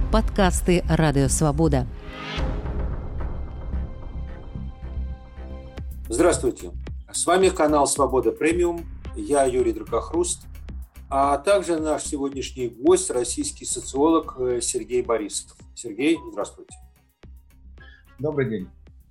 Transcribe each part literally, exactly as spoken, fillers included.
подкасты «Радио Свобода». Здравствуйте! С вами канал «Свобода Премиум». Я Юрий Дракохруст, а также наш сегодняшний гость, российский социолог Сергей Борисов. Сергей, здравствуйте. Добрый день.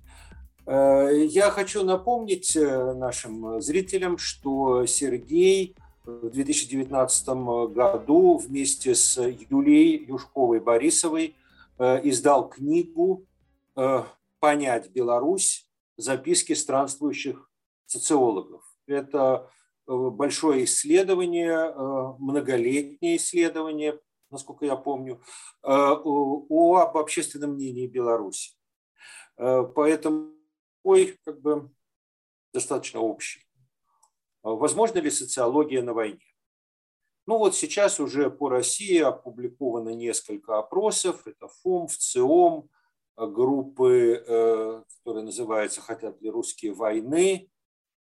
Я хочу напомнить нашим зрителям, что Сергей в две тысячи девятнадцатом году вместе с Юлией Юшковой-Борисовой издал книгу «Понять Беларусь. Записки странствующих социологов». Это большое исследование, многолетнее исследование, насколько я помню, об общественном мнении Беларуси. Поэтому ой, как бы достаточно общий. Возможно ли социология на войне? Ну вот сейчас уже по России опубликовано несколько опросов. Это ФОМ, ВЦИОМ, группы, которые называются «Хотят ли русские войны?».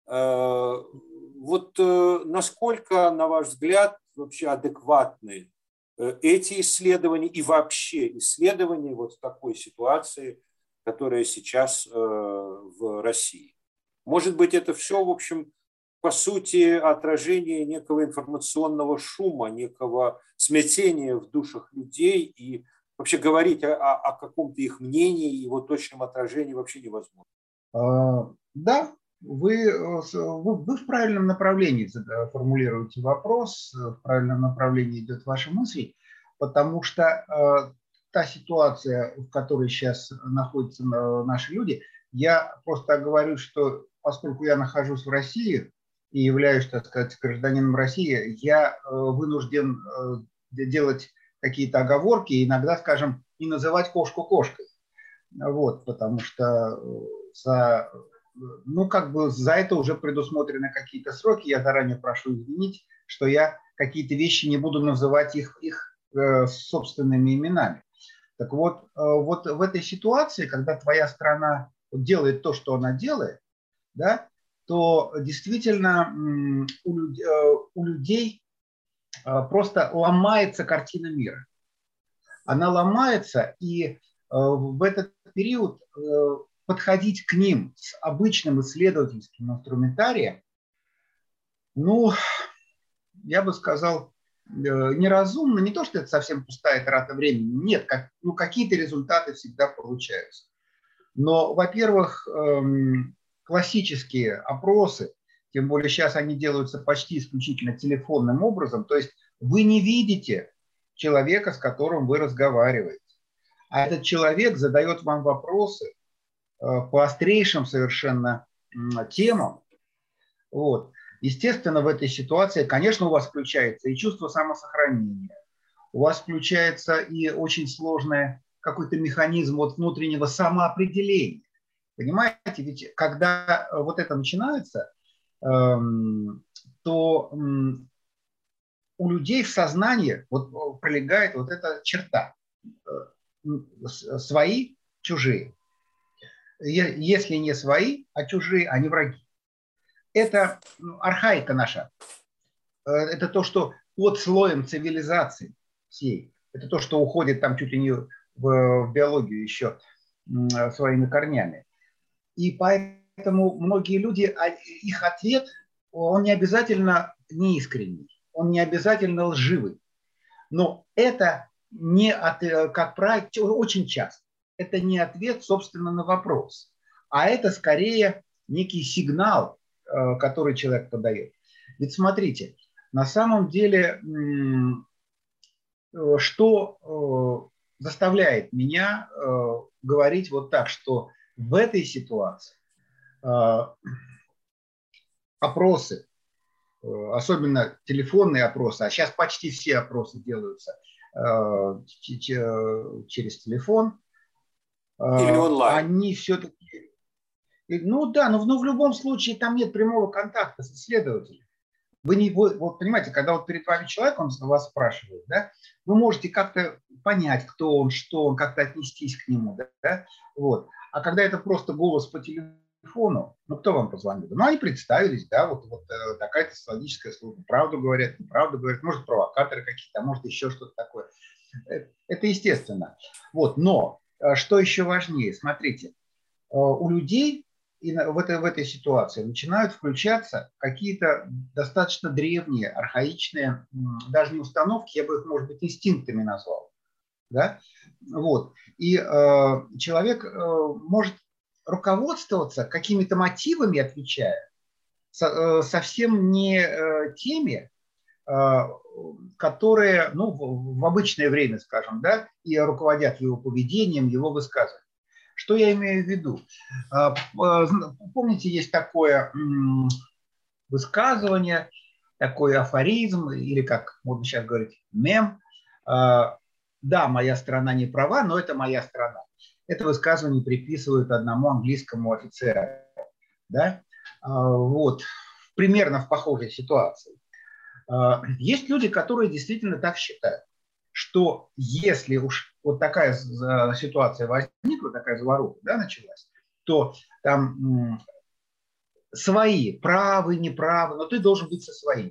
Вот насколько, на ваш взгляд, вообще адекватны эти исследования и вообще исследования вот в такой ситуации, которая сейчас в России? Может быть, это все, в общем, по сути, отражение некого информационного шума, некого смятения в душах людей, и вообще говорить о, о каком-то их мнении и его точном отражении вообще невозможно. А, да, вы, вы, вы в правильном направлении формулируете вопрос, в правильном направлении идет ваша мысль, потому что э, та ситуация, в которой сейчас находятся наши люди, я просто говорю, что поскольку я нахожусь в России и являюсь, так сказать, гражданином России, я э, вынужден э, делать какие-то оговорки, иногда, скажем, не называть кошку кошкой. Вот, потому что за, ну, как бы за это уже предусмотрены какие-то сроки. Я заранее прошу извинить, что я какие-то вещи не буду называть их, их э, собственными именами. Так вот, э, вот в этой ситуации, когда твоя страна делает то, что она делает, да, то действительно м, у, э, у людей э, просто ломается картина мира. Она ломается, и в этот период подходить к ним с обычным исследовательским инструментарием, ну, я бы сказал, неразумно. Не то, что это совсем пустая трата времени. Нет, как, ну, какие-то результаты всегда получаются. Но, во-первых, классические опросы, тем более сейчас они делаются почти исключительно телефонным образом, то есть вы не видите человека, с которым вы разговариваете. А этот человек задает вам вопросы по острейшим совершенно темам. Вот. Естественно, в этой ситуации, конечно, у вас включается и чувство самосохранения, у вас включается и очень сложный какой-то механизм вот внутреннего самоопределения. Понимаете, ведь когда вот это начинается, то у людей в сознании вот пролегает вот эта черта. Свои, чужие. Если не свои, а чужие, они враги. Это архаика наша. Это то, что под слоем цивилизации всей. Это то, что уходит там чуть ли не в, в биологию еще своими корнями. И поэтому многие люди, их ответ, он не обязательно неискренний, он не обязательно лживый. Но это не от, как правило, очень часто. Это не ответ, собственно, на вопрос, а это скорее некий сигнал, который человек подает. Ведь смотрите, на самом деле, что заставляет меня говорить вот так, что в этой ситуации опросы, особенно телефонные опросы, а сейчас почти все опросы делаются через телефон. Или онлайн. Они все-таки... Ну да, но, но в любом случае там нет прямого контакта с исследователем. Вы не, вы, вот понимаете, когда вот перед вами человек, он вас спрашивает, да, вы можете как-то понять, кто он, что он, как-то отнестись к нему, да, да, вот. А когда это просто голос по телефону, ну кто вам позвонил? Ну они представились, да, вот, вот такая-то социологическая служба, правду говорят, неправду говорят, может провокаторы какие-то, может еще что-то такое. Это естественно. Вот. Но что еще важнее, смотрите, у людей и в этой, в этой ситуации начинают включаться какие-то достаточно древние, архаичные, даже не установки, я бы их, может быть, инстинктами назвал. Да? Вот. И э, человек э, может руководствоваться какими-то мотивами, отвечая, со, э, совсем не э, теми, э, которые, ну, в, в обычное время, скажем, да, и руководят его поведением, его высказыванием. Что я имею в виду? Помните, есть такое высказывание, такой афоризм, или как можно сейчас говорить, мем. Да, моя страна не права, но это моя страна. Это высказывание приписывают одному английскому офицеру. Да? Вот. Примерно в похожей ситуации. Есть люди, которые действительно так считают, что если уж вот такая ситуация возникла, такая заваруха, да, началась, то там свои, правы, неправы, но ты должен быть со своим.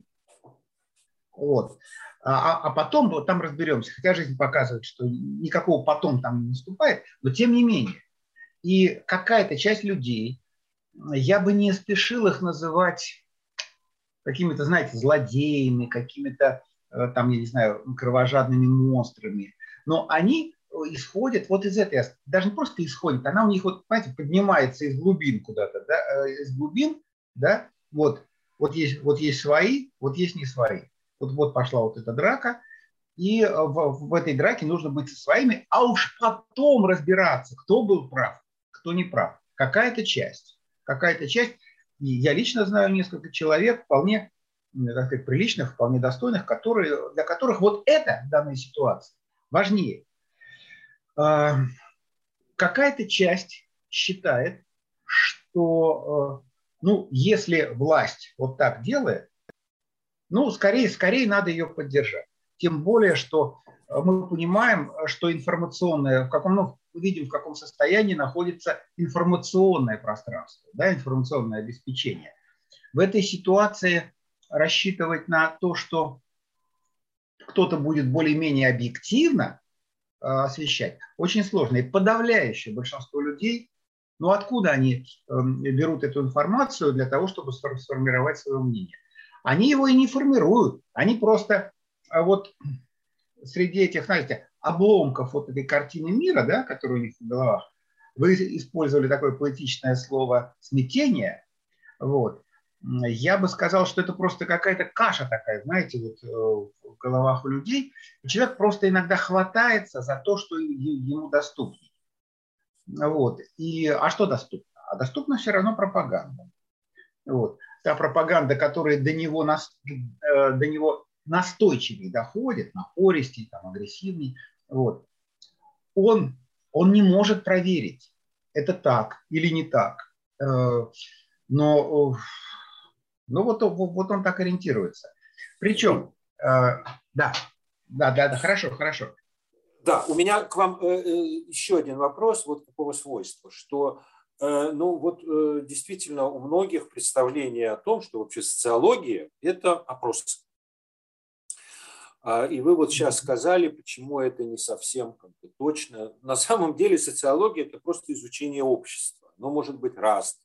Вот. А, а потом вот там разберемся. Хотя жизнь показывает, что никакого потом там не наступает, но тем не менее. И какая-то часть людей, я бы не спешил их называть какими-то, знаете, злодеями, какими-то там, я не знаю, кровожадными монстрами. Но они исходят вот из этой, даже не просто исходят, она у них, вот, понимаете, поднимается из глубин куда-то, да, из глубин, да, вот, вот, есть, вот есть свои, вот есть не свои. Вот, вот пошла вот эта драка, и в, в этой драке нужно быть со своими, а уж потом разбираться, кто был прав, кто не прав. Какая-то часть, какая-то часть, и я лично знаю несколько человек, вполне, так сказать, приличных, вполне достойных, которые, для которых вот это в данной ситуации важнее. Какая-то часть считает, что, ну, если власть вот так делает, ну, скорее, скорее надо ее поддержать. Тем более, что мы понимаем, что информационное, в каком, ну, мы видим, в каком состоянии находится информационное пространство, да, информационное обеспечение. В этой ситуации рассчитывать на то, что кто-то будет более-менее объективно э, освещать, очень сложно. И подавляющее большинство людей, ну откуда они э, берут эту информацию для того, чтобы сформировать свое мнение? Они его и не формируют. Они просто э, вот среди этих, знаете, обломков вот этой картины мира, да, которая у них в головах, вы использовали такое поэтичное слово «смятение», вот. Я бы сказал, что это просто какая-то каша такая, знаете, вот в головах у людей. И человек просто иногда хватается за то, что ему доступно. Вот. И, а что доступно? А доступна все равно пропаганда. Вот. Та пропаганда, которая до него, до него настойчивее доходит, напористей, там, агрессивней, вот. он, он не может проверить, это так или не так. Но... Ну вот, вот он так ориентируется. Причем, э, да, да, да, да, хорошо, хорошо. Да, у меня к вам э, еще один вопрос вот такого свойства, что, э, ну вот э, действительно у многих представление о том, что вообще социология – это опрос. И вы вот сейчас сказали, почему это не совсем как бы точно. На самом деле социология – это просто изучение общества. Оно может быть разным.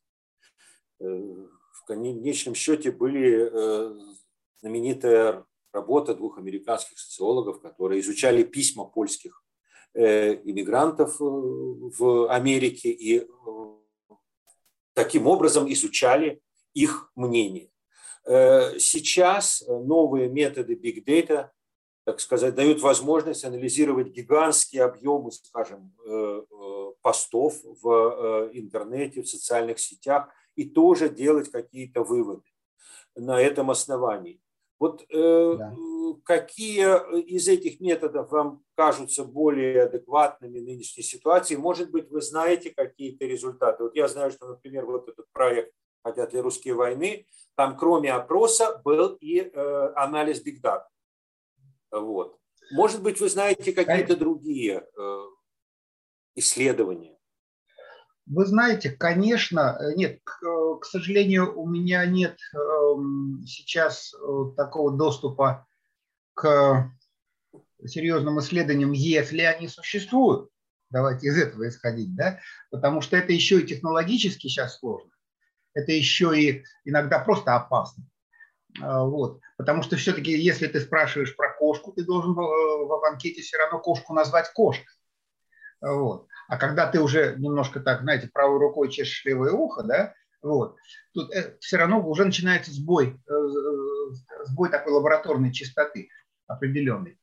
В конечном счете были знаменитая работа двух американских социологов, которые изучали письма польских иммигрантов в Америке и таким образом изучали их мнение. Сейчас новые методы Big Data, так сказать, дают возможность анализировать гигантские объемы, скажем, постов в интернете, в социальных сетях, и тоже делать какие-то выводы на этом основании. Вот э, да. Какие из этих методов вам кажутся более адекватными в нынешней ситуации? Может быть, вы знаете какие-то результаты? Вот я знаю, что, например, вот этот проект «Хотят ли русские войны», там кроме опроса был и э, анализ Big Data. Вот. Может быть, вы знаете какие-то другие э, исследования? Вы знаете, конечно, нет, к, к сожалению, у меня нет э, сейчас э, такого доступа к серьезным исследованиям, если они существуют. Давайте из этого исходить, да? Потому что это еще и технологически сейчас сложно. Это еще и иногда просто опасно. Вот. Потому что все-таки, если ты спрашиваешь про кошку, ты должен в анкете все равно кошку назвать кошкой. Вот. А когда ты уже немножко так, знаете, правой рукой чешешь левое ухо, да, вот, тут все равно уже начинается сбой, сбой такой лабораторной чистоты определенной.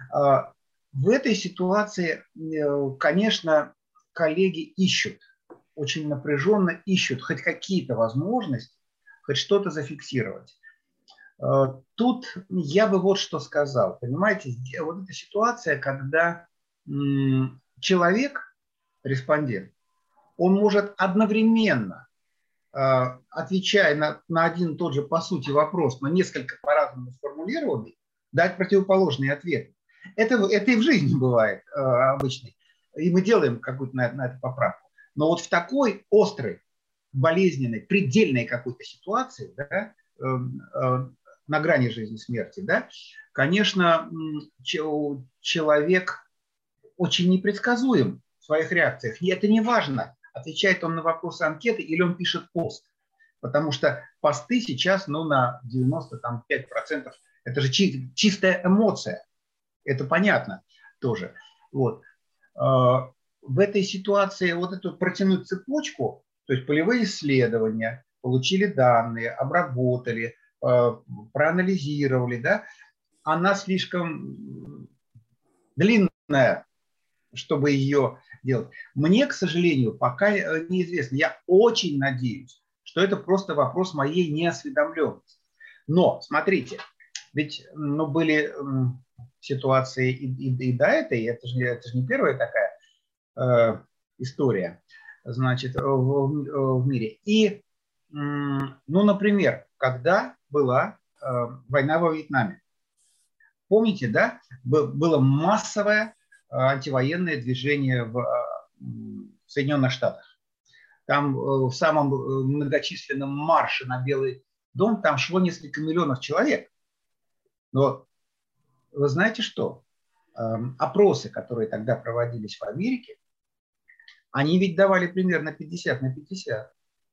В этой ситуации, конечно, коллеги ищут, очень напряженно ищут хоть какие-то возможности, хоть что-то зафиксировать. Тут я бы вот что сказал. Понимаете, вот эта ситуация, когда человек, респондент, он может одновременно, отвечая на, на один и тот же по сути вопрос, но несколько по-разному сформулированный, дать противоположные ответы. Это, это и в жизни бывает обычно. И мы делаем какую-то на, на это поправку. Но вот в такой острой, болезненной, предельной какой-то ситуации, да, на грани жизни и смерти, да, конечно, человек очень непредсказуем в своих реакциях. И это не важно, отвечает он на вопросы анкеты или он пишет пост. Потому что посты сейчас ну, на девяносто пять процентов это же чи- чистая эмоция. Это понятно тоже. Вот. В этой ситуации вот эту протянуть цепочку, то есть полевые исследования, получили данные, обработали, проанализировали, да, она слишком длинная, чтобы ее делать. Мне, к сожалению, пока неизвестно. Я очень надеюсь, что это просто вопрос моей неосведомленности. Но, смотрите, ведь ну, были ситуации и, и, и до этой, это же, это же не первая такая э, история, значит, в, в мире. И, ну, например, когда была э, война во Вьетнаме. Помните, да, было массовое антивоенное движение в, в Соединенных Штатах. Там в самом многочисленном марше на Белый дом там шло несколько миллионов человек. Но вы знаете что? Опросы, которые тогда проводились в Америке, они ведь давали примерно пятьдесят на пятьдесят.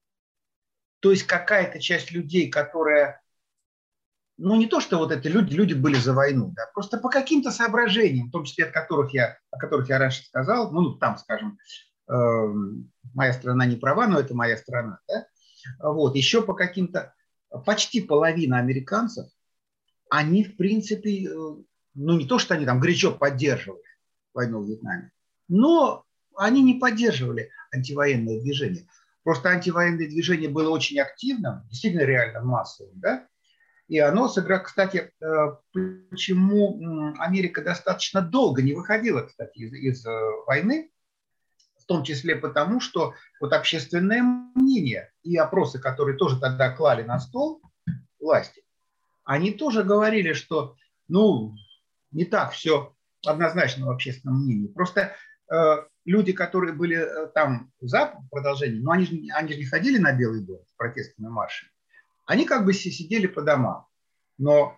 То есть какая-то часть людей, которая, ну не то, что вот эти люди, люди были за войну, да, просто по каким-то соображениям, в том числе от которых я, о которых я раньше сказал, ну там, скажем, э, моя страна не права, но это моя страна, да, вот, еще по каким-то, почти половина американцев, они в принципе, э, ну не то, что они там горячо поддерживали войну в Вьетнаме, но они не поддерживали антивоенное движение. Просто антивоенное движение было очень активным, действительно реально массовым, да? И оно сыграло, кстати, почему Америка достаточно долго не выходила, кстати, из, из войны, в том числе потому, что вот общественное мнение и опросы, которые тоже тогда клали на стол власти, они тоже говорили, что, ну, не так все однозначно в общественном мнении. Просто люди, которые были там за продолжение, но они же, они же не ходили на Белый дом с протестными маршами, они как бы сидели по домам. Но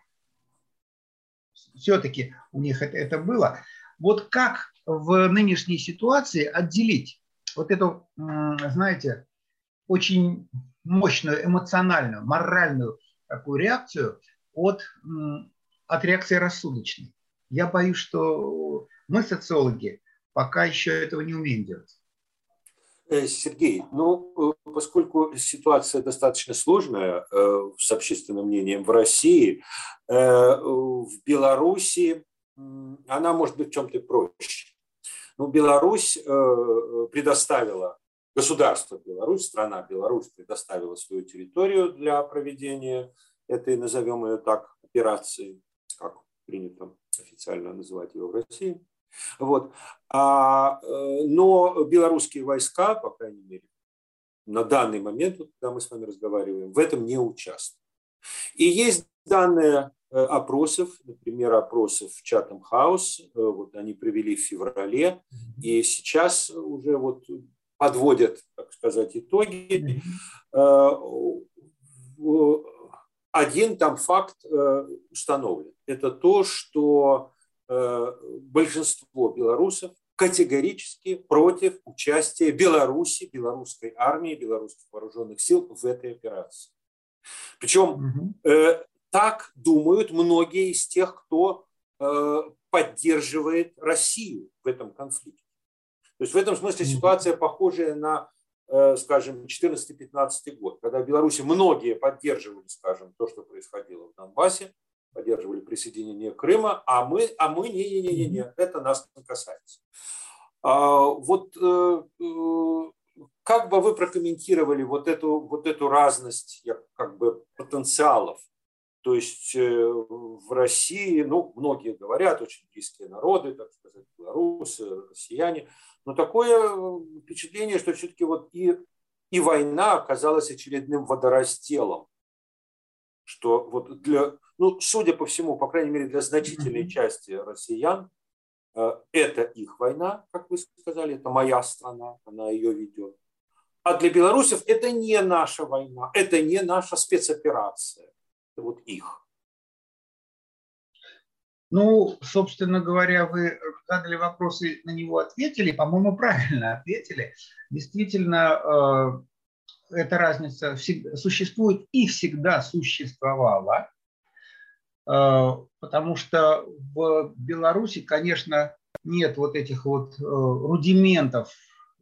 все-таки у них это, это было. Вот как в нынешней ситуации отделить вот эту, знаете, очень мощную эмоциональную, моральную такую реакцию от, от реакции рассудочной? Я боюсь, что мы, социологи, пока еще этого не умеем делать. Сергей, ну, поскольку ситуация достаточно сложная с общественным мнением в России, в Беларуси она может быть в чем-то проще. Ну, Беларусь предоставила, государство Беларусь, страна Беларусь предоставила свою территорию для проведения этой, назовем ее так, операции, как принято официально называть ее в России. Вот. А, но белорусские войска, по крайней мере, на данный момент, вот, когда мы с вами разговариваем, в этом не участвуют. И есть данные опросов, например, опросов в Chatham House, вот они провели в феврале, и сейчас уже вот подводят, так сказать, итоги. Один там факт установлен. Это то, что большинство белорусов категорически против участия Беларуси, белорусской армии, белорусских вооруженных сил в этой операции. Причем э, так думают многие из тех, кто э, поддерживает Россию в этом конфликте. То есть в этом смысле ситуация похожая на, э, скажем, четырнадцатый-пятнадцатый год, когда в Беларуси многие поддерживали, скажем, то, что происходило в Донбассе, поддерживали присоединение Крыма, а мы, а мы не-не-не-не, это нас не касается. А, вот э, э, как бы вы прокомментировали вот эту, вот эту разность как бы потенциалов? То есть э, в России, ну, многие говорят, очень близкие народы, так сказать, белорусы, россияне, но такое впечатление, что все-таки вот и, и война оказалась очередным водоразделом, что вот для, ну, судя по всему, по крайней мере, для значительной части россиян, это их война, как вы сказали, это моя страна, она ее ведет. А для белорусов это не наша война, это не наша спецоперация, это вот их. Ну, собственно говоря, вы задали вопрос и на него ответили, по-моему, правильно ответили. Действительно, эта разница существует и всегда существовала, потому что в Беларуси, конечно, нет вот этих вот рудиментов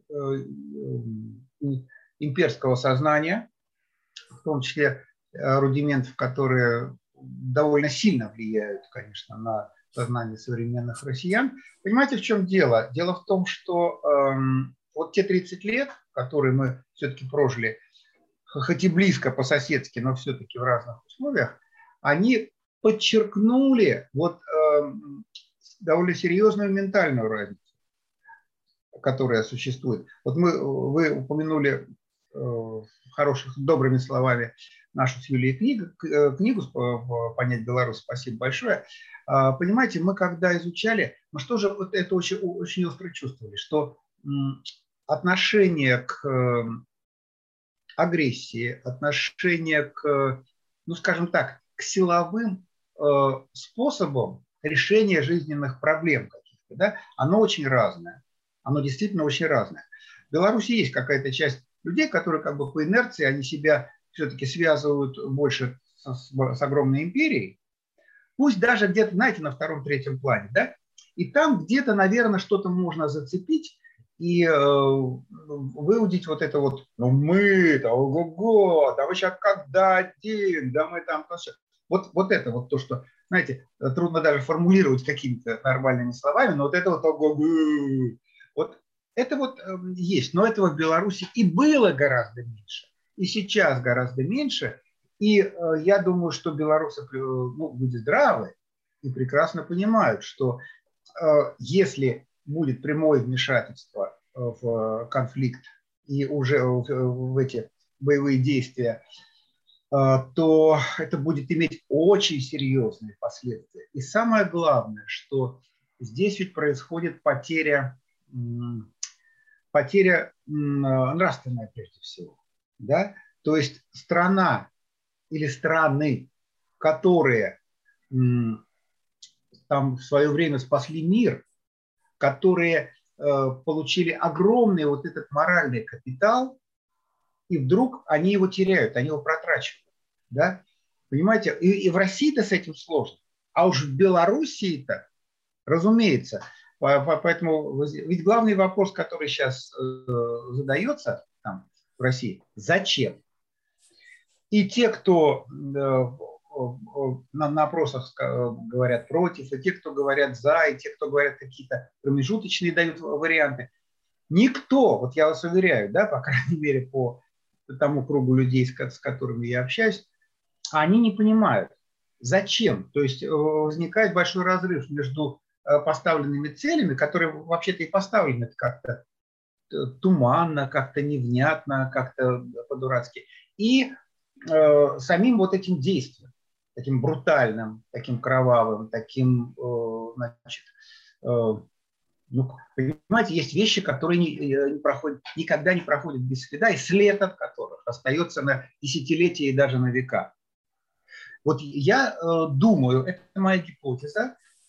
имперского сознания, в том числе рудиментов, которые довольно сильно влияют, конечно, на сознание современных россиян. Понимаете, в чем дело? Дело в том, что э, вот те тридцать лет, которые мы все-таки прожили, хоть и близко по-соседски, но все-таки в разных условиях, они подчеркнули вот э, довольно серьезную ментальную разницу, которая существует. Вот мы, вы упомянули э, хороших, добрыми словами нашу с Юлией книгу, книгу «Понять Беларусь». Спасибо большое. Понимаете, мы когда изучали, мы что же вот это очень, очень остро чувствовали, что отношение к агрессии, отношение к, ну скажем так, к силовым способам решения жизненных проблем каких-то, да, оно очень разное. Оно действительно очень разное. В Беларуси есть какая-то часть людей, которые как бы по инерции, они себя все-таки связывают больше с, с огромной империей, пусть даже где-то, знаете, на втором-третьем плане, да, и там где-то, наверное, что-то можно зацепить и э, выудить вот это вот, ну мы-то, ого-го, да вы сейчас как дадим, да мы там, вот, вот это вот то, что, знаете, трудно даже формулировать какими-то нормальными словами, но вот это вот ого-го, вот это вот э, есть, но этого в Беларуси и было гораздо меньше. И сейчас гораздо меньше. И э, я думаю, что белорусы, ну, люди здравы и прекрасно понимают, что э, если будет прямое вмешательство в конфликт и уже в, в эти боевые действия, э, то это будет иметь очень серьезные последствия. И самое главное, что здесь ведь происходит потеря, потеря нравственная прежде всего. Да? То есть страна или страны, которые м, там в свое время спасли мир, которые э, получили огромный вот этот моральный капитал, и вдруг они его теряют, они его протрачивают. Да? Понимаете, и, и в России-то с этим сложно, а уж в Белоруссии-то, разумеется. Поэтому ведь главный вопрос, который сейчас э, задается там, в России, зачем? И те, кто э, на, на опросах говорят против, и те, кто говорят за, и те, кто говорят какие-то промежуточные, дают варианты, никто, вот я вас уверяю, да, по крайней мере, по тому кругу людей, с которыми я общаюсь, они не понимают, зачем. То есть возникает большой разрыв между поставленными целями, которые вообще-то и поставлены как-то туманно, как-то невнятно, как-то по-дурацки, и э, самим вот этим действием, таким брутальным, таким кровавым, таким, э, значит, э, ну, понимаете, есть вещи, которые не, не проходят, никогда не проходят без следа, и след от которых остается на десятилетия и даже на века. Вот я э, думаю, это моя гипотеза,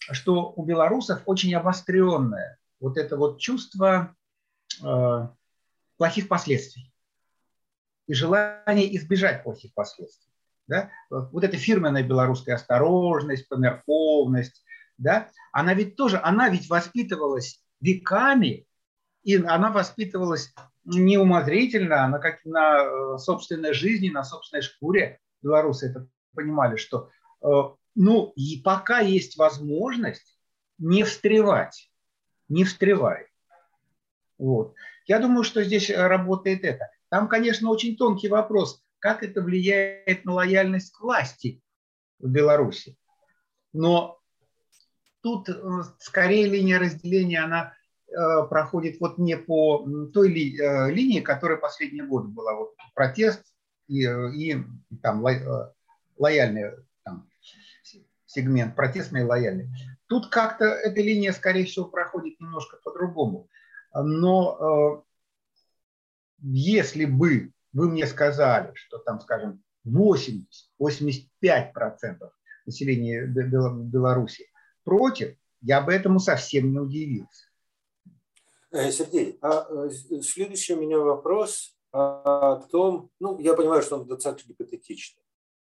что у белорусов очень обостренное вот это вот чувство э, плохих последствий и желание избежать плохих последствий. Да? Вот эта фирменная белорусская осторожность, померковность, да? Она ведь тоже, она ведь воспитывалась веками, и она воспитывалась неумозрительно, она как на собственной жизни, на собственной шкуре. Белорусы это понимали, что ну, и пока есть возможность не встревать, не встревай. Вот. Я думаю, что здесь работает это. Там, конечно, очень тонкий вопрос, как это влияет на лояльность к власти в Беларуси. Но тут скорее линия разделения, она э, проходит вот не по той ли, э, линии, которая последние годы была. Вот протест и, и там ло, лояльный там, сегмент, протестный и лояльный. Тут как-то эта линия, скорее всего, проходит немножко по-другому. Но э, если бы вы мне сказали, что там, скажем, восемьдесят — восемьдесят пять процентов населения Беларуси против, я бы этому совсем не удивился. Сергей, а следующий у меня вопрос о том, ну, я понимаю, что он достаточно гипотетичный.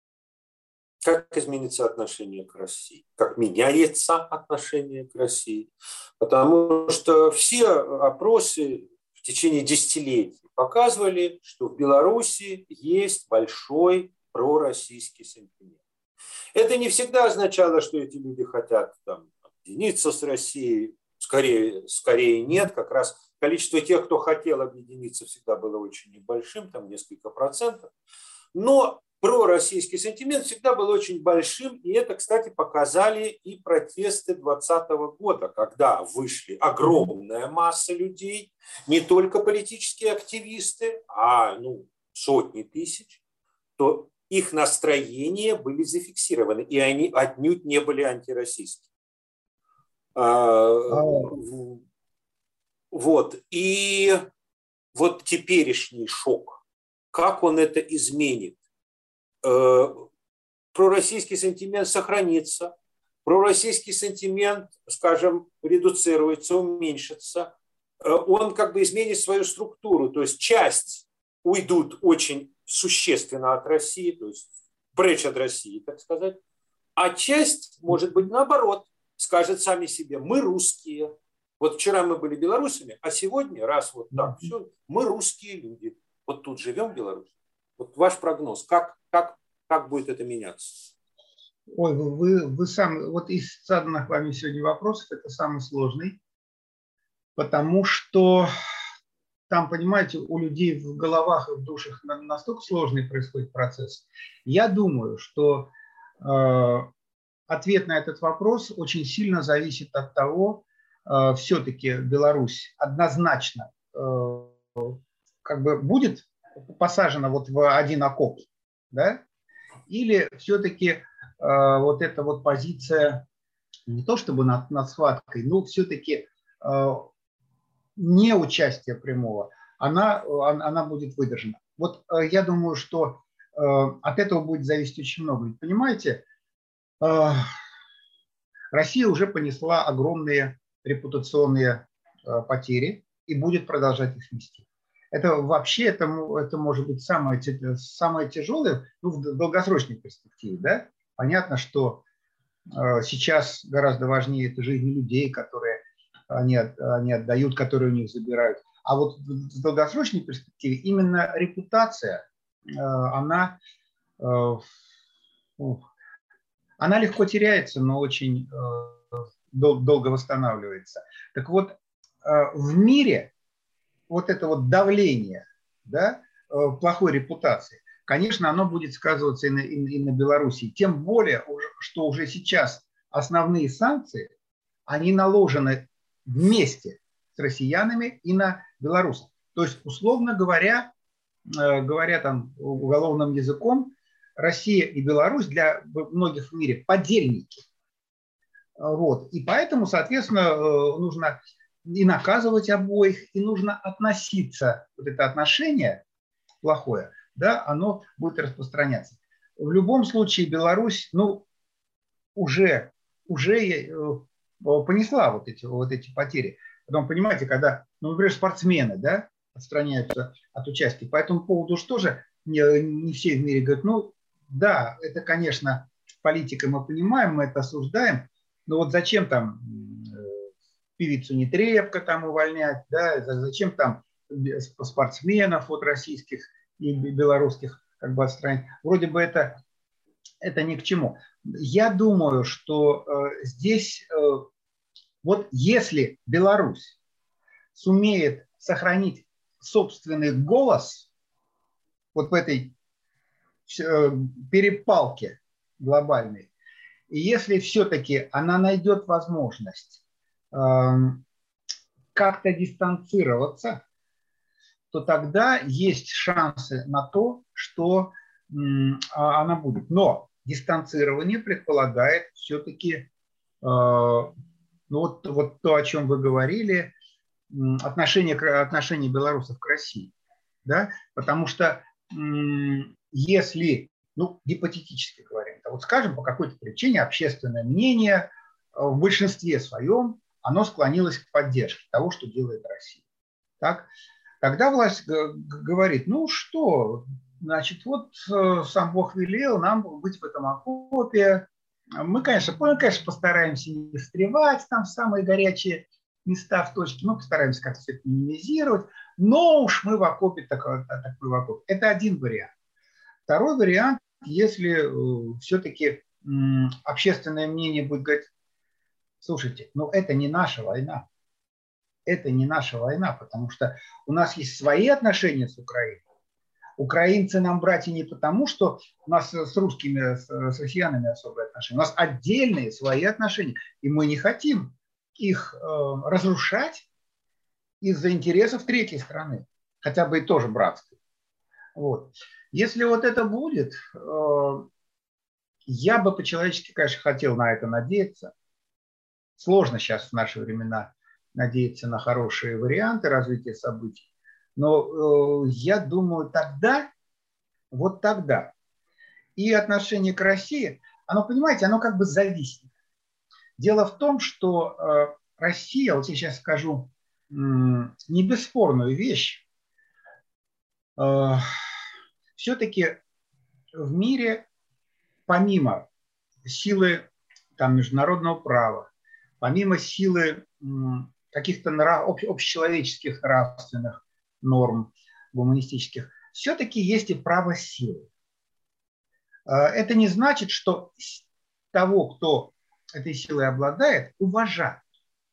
Как изменится отношение к России? Как меняется отношение к России? Потому что все опросы в течение десятилетий показывали, что в Беларуси есть большой пророссийский сентимент. Это не всегда означало, что эти люди хотят там, объединиться с Россией. Скорее, скорее нет. Как раз количество тех, кто хотел объединиться, всегда было очень небольшим, там несколько процентов. Но пророссийский сентимент всегда был очень большим, и это, кстати, показали и протесты двадцатого года, когда вышли огромная масса людей, не только политические активисты, а ну, сотни тысяч, то их настроения были зафиксированы, и они отнюдь не были антироссийскими. Вот. И вот теперешний шок, как он это изменит? Пророссийский сентимент сохранится, пророссийский сентимент, скажем, редуцируется, уменьшится, он как бы изменит свою структуру, то есть часть уйдут очень существенно от России, то есть прочь от России, так сказать, а часть, может быть, наоборот, скажет сами себе, мы русские. Вот вчера мы были белорусами, а сегодня, раз вот так, все, мы русские люди. Вот тут живем в Беларуси. Вот ваш прогноз, как, как, как будет это меняться? Ой, вы, вы сам, вот из заданных вами сегодня вопросов, это самый сложный, потому что там, понимаете, у людей в головах и в душах настолько сложный происходит процесс. Я думаю, что э, ответ на этот вопрос очень сильно зависит от того, э, все-таки Беларусь однозначно э, как бы будет посажена вот в один окоп, да? Или все-таки э, вот эта вот позиция не то чтобы над, над схваткой, но все-таки э, не участие прямого, она, она будет выдержана. Вот э, я думаю, что э, от этого будет зависеть очень много. Ведь, понимаете, э, Россия уже понесла огромные репутационные э, потери и будет продолжать их нести. Это вообще, это, это может быть самое, самое тяжелое, ну, в долгосрочной перспективе. Да? Понятно, что э, сейчас гораздо важнее это жизни людей, которые они, они отдают, которые у них забирают. А вот в долгосрочной перспективе именно репутация, э, она, э, она легко теряется, но очень э, дол- долго восстанавливается. Так вот, э, в мире вот это вот давление, да, плохой репутации, конечно, оно будет сказываться и на, и на Белоруссии. Тем более, что уже сейчас основные санкции, они наложены вместе с россиянами и на белорусов. То есть, условно говоря, говоря там уголовным языком, Россия и Беларусь для многих в мире подельники. Вот. И поэтому, соответственно, нужно и наказывать обоих, и нужно относиться, вот это отношение плохое, да, оно будет распространяться. В любом случае Беларусь, ну, уже уже понесла вот эти, вот эти потери. Потом, понимаете, когда, ну, например, спортсмены, да, отстраняются от участия. По этому поводу что же не, не все в мире говорят, ну, да, это, конечно, политика, мы понимаем, мы это осуждаем, но вот зачем там певицу Нетребко там увольнять, да, зачем там спортсменов вот российских и белорусских как бы отстранять. Вроде бы это, это ни к чему. Я думаю, что э, здесь э, вот если Беларусь сумеет сохранить собственный голос вот в этой э, перепалке глобальной, и если все-таки она найдет возможность э, как-то дистанцироваться, то тогда есть шансы на то, что м, она будет. Но дистанцирование предполагает все-таки э, ну, вот, вот то, о чем вы говорили, отношение, отношение белорусов к России. Да? Потому что м, если, ну, гипотетически говоря, вот скажем, по какой-то причине общественное мнение в большинстве своем, оно склонилось к поддержке того, что делает Россия. Так? Тогда власть говорит, ну что, значит, вот сам Бог велел нам быть в этом окопе. Мы, конечно, мы, конечно, постараемся не встревать там в самые горячие места в точке, мы постараемся как-то все это минимизировать, но уж мы в окопе, такой, такой в окопе. Это один вариант. Второй вариант, если все-таки общественное мнение будет говорить, слушайте, ну это не наша война. Это не наша война, потому что у нас есть свои отношения с Украиной. Украинцы нам братья не потому, что у нас с русскими, с россиянами особые отношения. У нас отдельные свои отношения. И мы не хотим их э, разрушать из-за интересов третьей страны. Хотя бы и тоже братской. Вот. Если вот это будет, э, я бы по-человечески, конечно, хотел на это надеяться. Сложно сейчас в наши времена надеяться на хорошие варианты развития событий. Но э, я думаю, тогда, вот тогда, и отношение к России, оно, понимаете, оно как бы зависнет. Дело в том, что э, Россия, вот я сейчас скажу э, не бесспорную вещь, э, все-таки в мире, помимо силы там, международного права, помимо силы э, каких-то нрав, общечеловеческих нравственных норм гуманистических, все-таки есть и право силы. Это не значит, что того, кто этой силой обладает, уважают,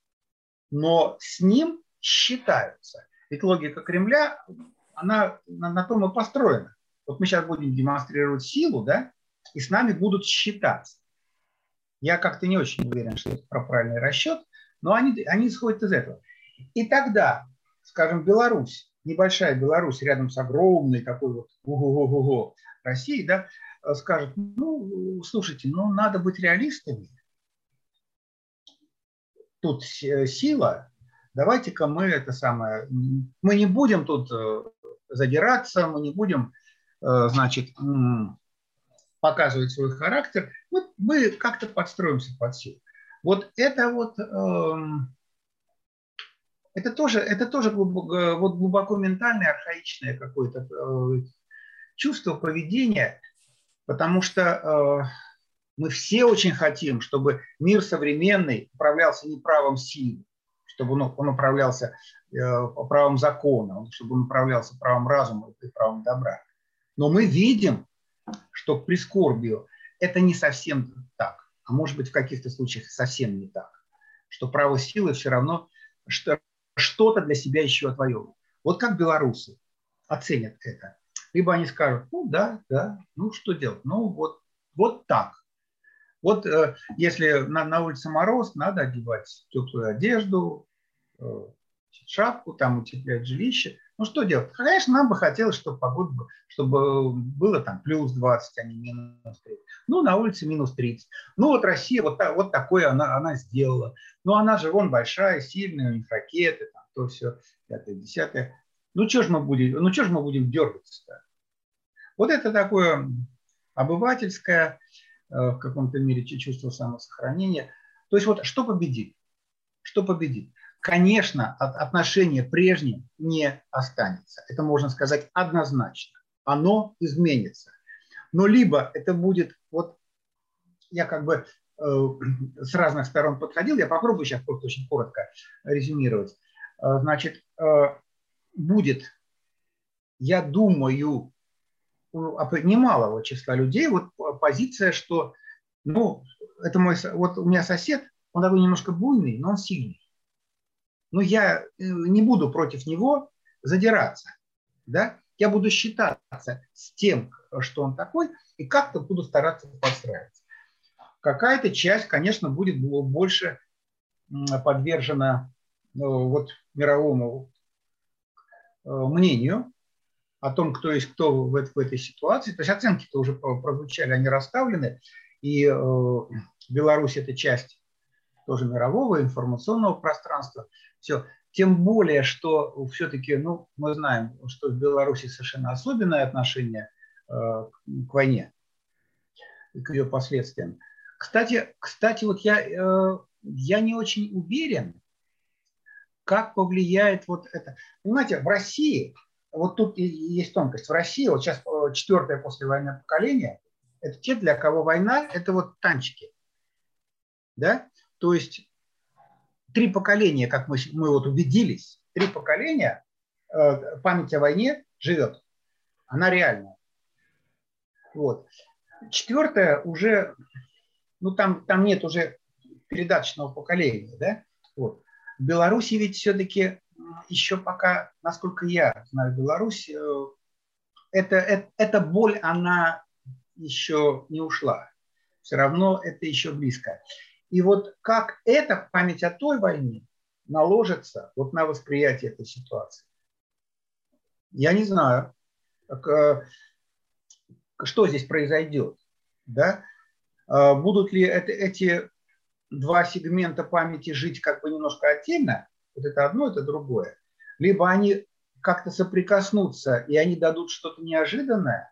но с ним считаются. Ведь логика Кремля, она на, на том и построена. Вот мы сейчас будем демонстрировать силу, да, и с нами будут считаться. Я как-то не очень уверен, что это правильный расчет, но они, они исходят из этого. И тогда, скажем, Беларусь, небольшая Беларусь рядом с огромной такой вот ого-го-го Россией, да, скажет, ну, слушайте, ну, надо быть реалистами. Тут сила, давайте-ка мы это самое, мы не будем тут задираться, мы не будем, значит, показывать свой характер, вот мы как-то подстроимся под силу. Вот это вот, это тоже, это тоже глубоко, вот глубоко ментальное, архаичное какое-то чувство, поведение, потому что мы все очень хотим, чтобы мир современный управлялся не правом силы, чтобы он, он управлялся правом закона, чтобы он управлялся правом разума и правом добра. Но мы видим, что к прискорбию это не совсем так, а может быть в каких-то случаях совсем не так, что право силы все равно что-то для себя еще отвоевывает. Вот как белорусы оценят это? Либо они скажут, ну да, да, ну что делать, ну вот, вот так. Вот э, если на, на улице мороз, надо одевать теплую одежду, э, шапку, там утеплять жилище. Ну что делать? Конечно, нам бы хотелось, чтобы погода, чтобы было там плюс двадцать, а не минус тридцать. Ну, на улице минус тридцать. Ну, вот Россия вот, вот такое она, она сделала. Ну, она же вон большая, сильная, у них ракеты, там, то все, пятое, десятое. Ну, что же мы будем, ну, что же мы будем дергаться-то? Вот это такое обывательское, в каком-то мере чувство самосохранения. То есть вот что победит? Что победит? Конечно, отношение прежнее не останется. Это можно сказать однозначно. Оно изменится. Но либо это будет, вот я как бы э, с разных сторон подходил, я попробую сейчас просто очень коротко резюмировать. Э, значит, э, будет, я думаю, у немалого числа людей вот позиция, что, ну, это мой, вот у меня сосед, он такой немножко буйный, но он сильный. Но я не буду против него задираться, да? Я буду считаться с тем, что он такой, и как-то буду стараться подстраиваться. Какая-то часть, конечно, будет больше подвержена вот, мировому мнению о том, кто есть кто в этой ситуации. То есть оценки-то уже прозвучали, они расставлены. И Беларусь – это часть тоже мирового информационного пространства. Все. Тем более, что все-таки, ну, мы знаем, что в Беларуси совершенно особенное отношение э, к войне, к ее последствиям. Кстати, кстати вот я, э, я не очень уверен, как повлияет вот это. Понимаете, в России, вот тут есть тонкость, в России вот сейчас четвертое послевоенное поколение, это те, для кого война – это вот танчики. Да? То есть три поколения, как мы, мы вот убедились, три поколения э, память о войне живет. Она реальная. Вот. Четвертое уже, ну там, там нет уже передаточного поколения. Да? Вот. В Беларуси ведь все-таки еще пока, насколько я знаю Беларусь, э, это, это, эта боль, она еще не ушла. Все равно это еще близко. И вот как эта память о той войне наложится вот на восприятие этой ситуации, я не знаю, как, что здесь произойдет. Да? Будут ли это, эти два сегмента памяти жить как бы немножко отдельно, вот это одно, это другое, либо они как-то соприкоснутся, и они дадут что-то неожиданное,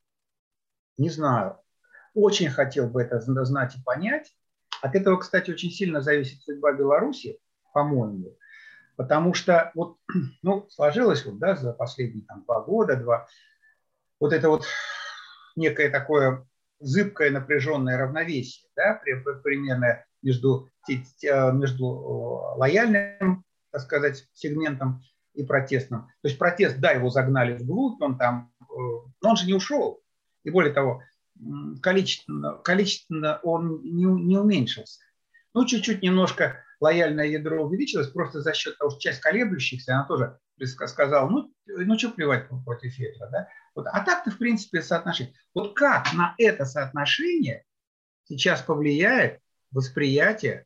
не знаю. Очень хотел бы это знать и понять. От этого, кстати, очень сильно зависит судьба Беларуси, по-моему, потому что вот, ну, сложилось вот, да, за последние там, два года, два, вот это вот некое такое зыбкое напряженное равновесие, да, примерно между, между лояльным, так сказать, сегментом и протестным. То есть протест, да, его загнали вглубь, он там, но он же не ушел. И более того, количественно, количественно он не, не уменьшился. Ну, чуть-чуть немножко лояльное ядро увеличилось, просто за счет того, что часть колеблющихся, она тоже сказала, ну, ну что плевать против ветра, да? Вот. А так-то, в принципе, соотношение. Вот как на это соотношение сейчас повлияет восприятие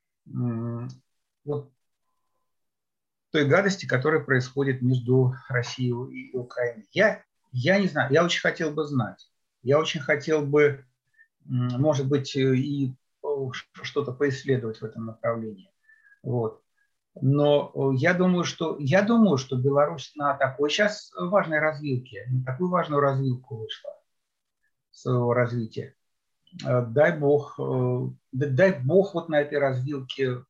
вот, той гадости, которая происходит между Россией и Украиной? Я, я не знаю, я очень хотел бы знать. Я очень хотел бы, может быть, и что-то поисследовать в этом направлении. Вот. Но я думаю, что, я думаю, что Беларусь на такой сейчас важной развилке, на такую важную развилку вышла своего развития. Дай бог, дай бог вот на этой развилке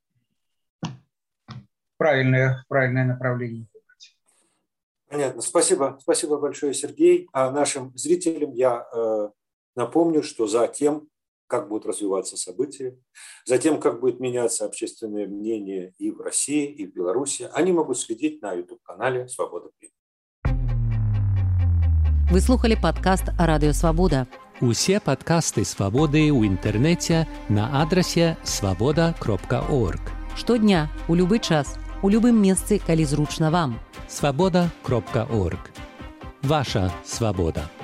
правильное, правильное направление. Понятно. Спасибо. Спасибо большое, Сергей. А нашим зрителям я э, напомню, что за тем, как будут развиваться события, за тем, как будет меняться общественное мнение и в России, и в Беларуси, они могут следить на ютуб-канале «Свобода Прим». Ви слухали подкаст Радіо Свобода. Усе подкасты «Свободы» ў інтэрнэце на адрасе свобода кропка орг. Штодня, у любы час, у любым месцы, калі зручна вам. свобода кропка орг. Ваша свобода.